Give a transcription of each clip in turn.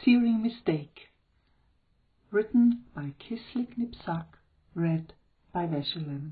Searing Mistake. Written by Kislik Nipsak. Read by Vesh11.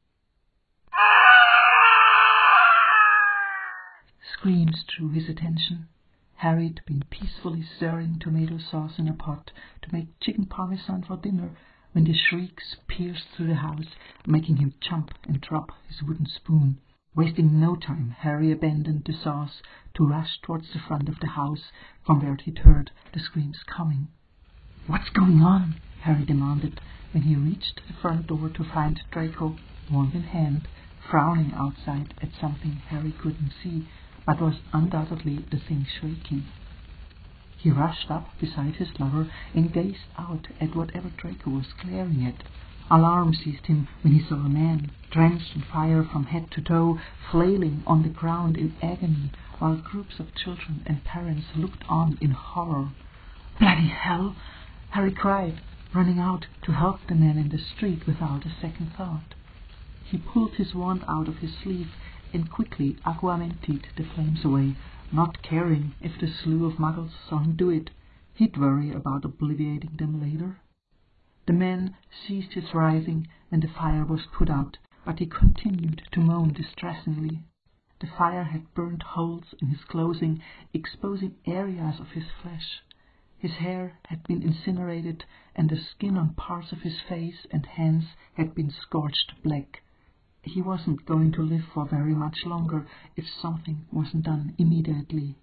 Screams drew his attention. Harry had been peacefully stirring tomato sauce in a pot to make chicken parmesan for dinner when the shrieks pierced through the house, making him jump and drop his wooden spoon. Wasting no time, Harry abandoned the sauce to rush towards the front of the house, from where he'd heard the screams coming. "What's going on?" Harry demanded, when he reached the front door to find Draco, wand in hand, frowning outside at something Harry couldn't see, but was undoubtedly the thing shrieking. He rushed up beside his lover and gazed out at whatever Draco was glaring at. Alarm seized him when he saw a man, drenched in fire from head to toe, flailing on the ground in agony, while groups of children and parents looked on in horror. "Bloody hell!" Harry cried, running out to help the man in the street without a second thought. He pulled his wand out of his sleeve and quickly aguamentied the flames away, not caring if the slew of muggles saw him do it. He'd worry about obliterating them later. The man ceased his writhing and the fire was put out, but he continued to moan distressingly. The fire had burned holes in his clothing, exposing areas of his flesh. His hair had been incinerated, and the skin on parts of his face and hands had been scorched black. He wasn't going to live for very much longer if something wasn't done immediately.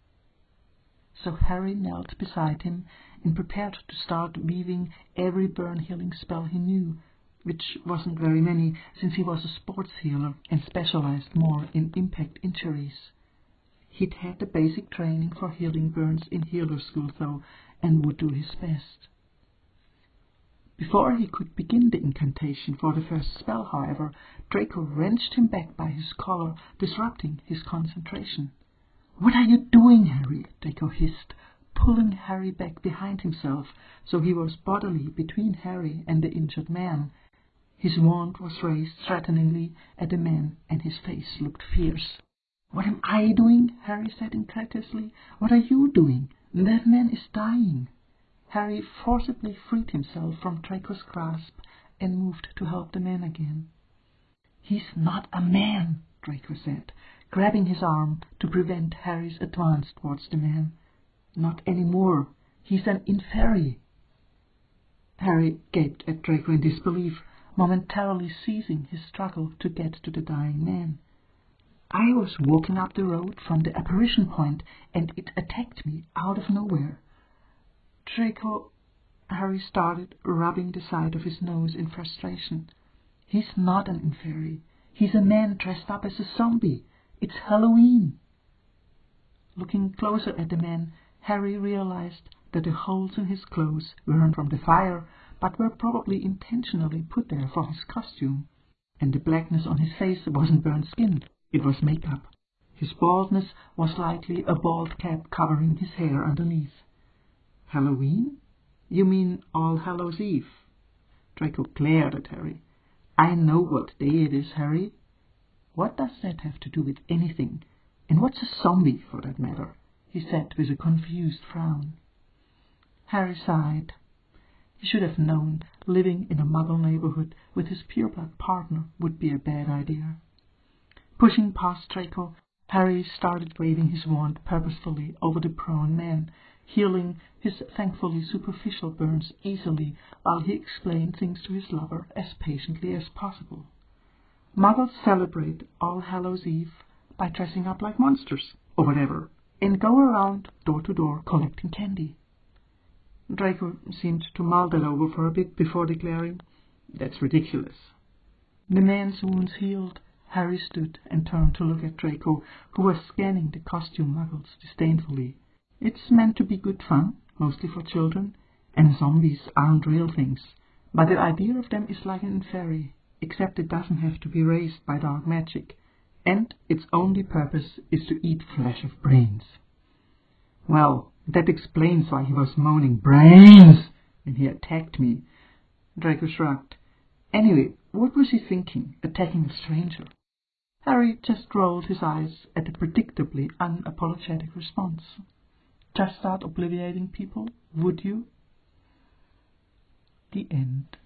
So Harry knelt beside him and prepared to start weaving every burn-healing spell he knew, which wasn't very many, since he was a sports healer and specialized more in impact injuries. He'd had the basic training for healing burns in healer school, though, and would do his best. Before he could begin the incantation for the first spell, however, Draco wrenched him back by his collar, disrupting his concentration. "What are you doing, Harry?" Draco hissed, pulling Harry back behind himself, so he was bodily between Harry and the injured man. His wand was raised threateningly at the man, and his face looked fierce. "What am I doing?" Harry said incredulously. "What are you doing? That man is dying." Harry forcibly freed himself from Draco's grasp and moved to help the man again. "He's not a man," Draco said, grabbing his arm to prevent Harry's advance towards the man. "Not anymore. He's an inferi." Harry gaped at Draco in disbelief, momentarily ceasing his struggle to get to the dying man. "I was walking up the road from the apparition point, and it attacked me out of nowhere." "Draco," Harry started, rubbing the side of his nose in frustration. "He's not an inferi. He's a man dressed up as a zombie. It's Halloween." Looking closer at the man, Harry realized that the holes in his clothes weren't from the fire, but were probably intentionally put there for his costume. And the blackness on his face wasn't burnt skin, it was makeup. His baldness was likely a bald cap covering his hair underneath. "Halloween? You mean All Hallows Eve?" Draco glared at Harry. "I know what day it is, Harry." "What does that have to do with anything? And what's a zombie, for that matter?" he said with a confused frown. Harry sighed. He should have known living in a muggle neighborhood with his pureblood partner would be a bad idea. Pushing past Draco, Harry started waving his wand purposefully over the prone man, healing his thankfully superficial burns easily while he explained things to his lover as patiently as possible. "Muggles celebrate All Hallows Eve by dressing up like monsters, or whatever, and go around door to door collecting candy." Draco seemed to mull that over for a bit before declaring, "That's ridiculous." The man's wounds healed, Harry stood and turned to look at Draco, who was scanning the costume muggles disdainfully. "It's meant to be good fun, mostly for children, and zombies aren't real things, but the idea of them is like an inferi, except it doesn't have to be raised by dark magic, and its only purpose is to eat flesh of brains." "Well, that explains why he was moaning 'brains' when he attacked me." Draco shrugged. "Anyway, what was he thinking, attacking a stranger?" Harry just rolled his eyes at the predictably unapologetic response. Just start obliviating people, would you? The end.